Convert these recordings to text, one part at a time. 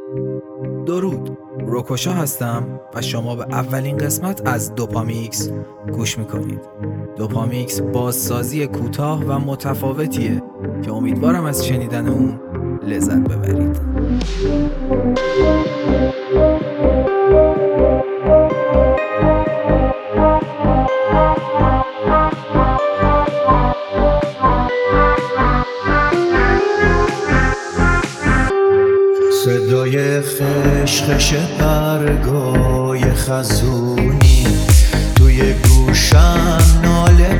درود، روکوشا هستم و شما به اولین قسمت از دوپامیکس گوش میکنید. دوپامیکس بازسازی کوتاه و متفاوتیه که امیدوارم از شنیدن اون لذت ببرید. صدای خشخش برگای خزونی توی گوشم ناله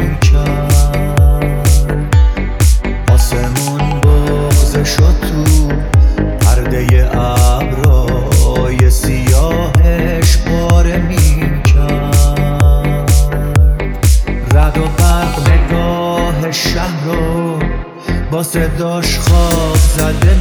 میکرد. آسمون بغض شد تو پرده ابرای سیاهش پاره میکرد. رد و برق نگاه شهر رو با صداش خواب زده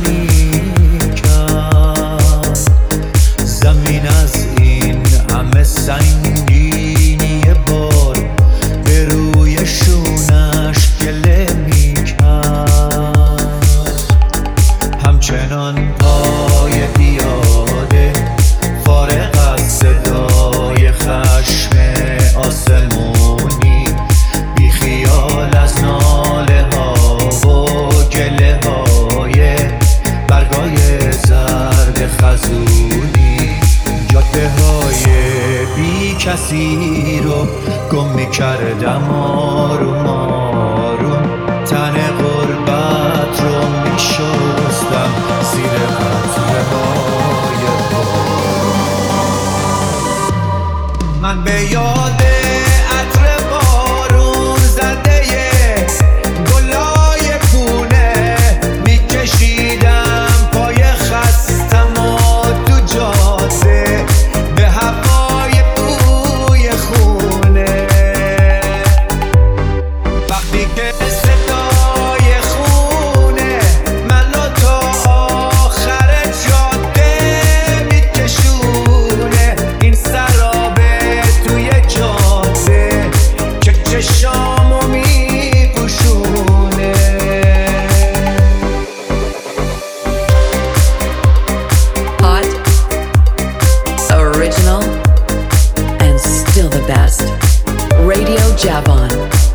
زمین از این همه سنگینی بار به روی شونش گله میکرد. همچنان پای پیاده فارغ از صدای خشم آسمونی، بی خیال از ناله ها و گله های برگای زرد خزونی، جاده های بی کسی رو گم میکردم آروم آروم. تن غربت رو میشستم زیر قطره های بارون. من به یاد عطر بارون زده گلای پونه میکشیدم پای خستم و تو جاده به هوای بوی خونه. وقتی که صدای خونه منو تا آخر جاده میکشونه، این سرابه توی جاده که چشامو میپوشونه. Hot, original, and still the best. Radio Javon.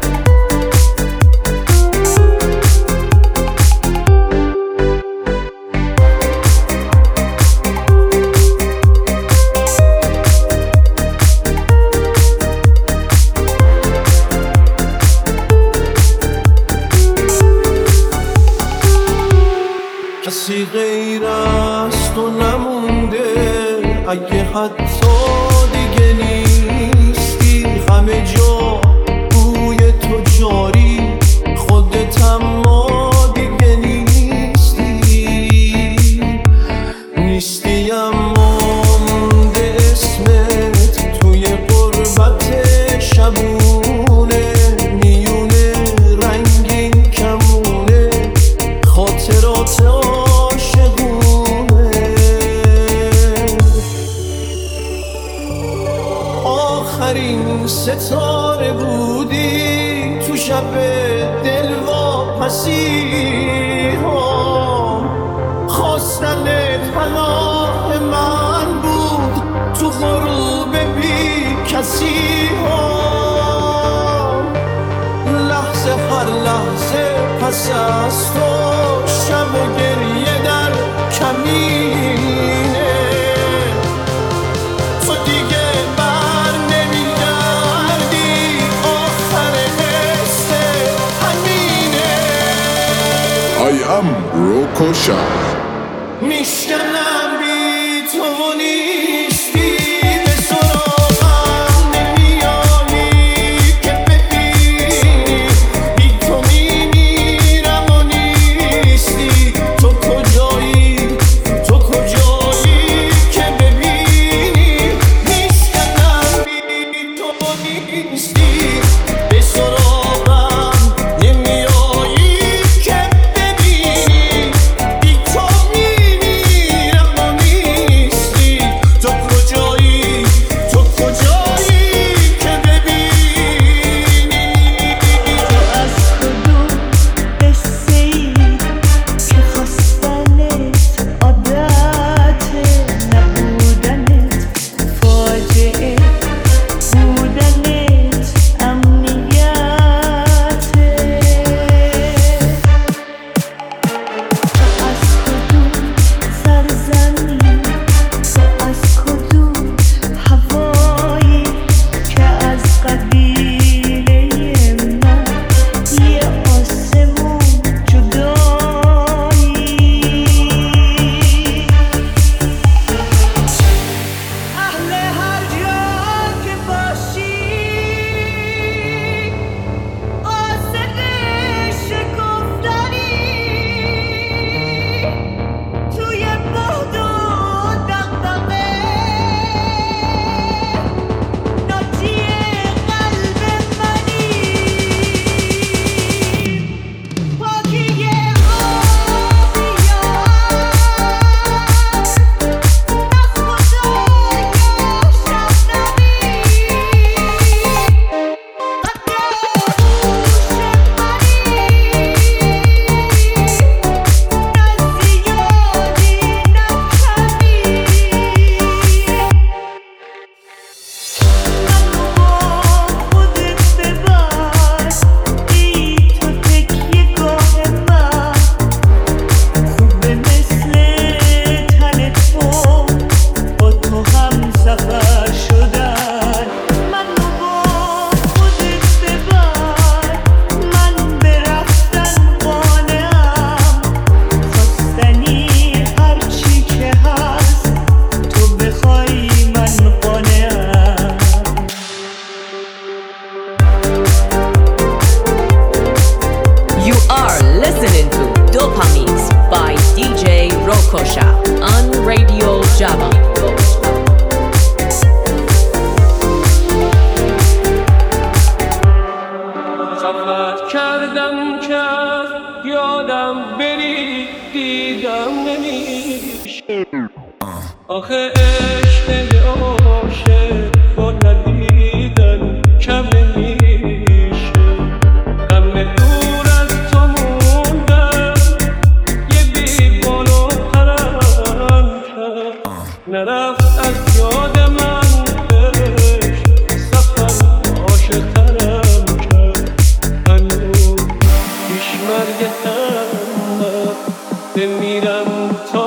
کسی غیر از تو نمونده، اگه حتی دیگه نیستی. همه جا بوی تو جاری، خودت اما دیگه نیستی اما مونده اسمت توی غربت شبونه. میونه رنگین کمونه خاطرات آخرین ستاره بودی تو شب دلواپسی ها. خواستنت پناه من بود تو غروب بی کسی ها. لحظه هر لحظه پس از تو شب و گریه در کمینه. تو دیگه بر نمیگردی، آخر قصه همینه. I am روکوشا. میشکنم بی تو نیستی، به سراغم نمیایی که ببینی. بی تو میمیرم و نیستی. تو کجایی که ببینی. میشکنم بی تو نیستی، به سراغم نمیایی که ببینی. بی تو میمیرم و نیستی. Rokosha on Radio Javan. سفر کردم که یادم بری دیدم نمیشه آخه عشق عاشق با ندیدن کم نمیشه غم دور از تو موندم یه بیگان و پرم کرد نرفت از یاد من عشق سفر عاشق ترم کرد هنوز پیش مرگ هم بمیرم تا